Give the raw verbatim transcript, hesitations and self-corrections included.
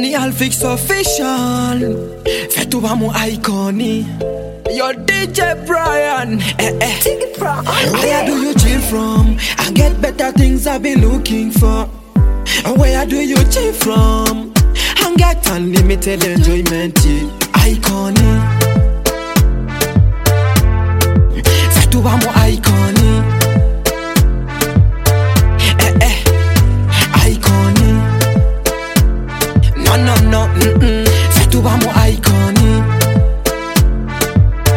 Danny Alfix official. Fais-toi mon iconic. Your D J Brian. Eh, eh. Where do you chill from? I get better things I've been looking for. Where do you chill from? I get unlimited enjoyment. Iconic. Fais-toi mon iconic.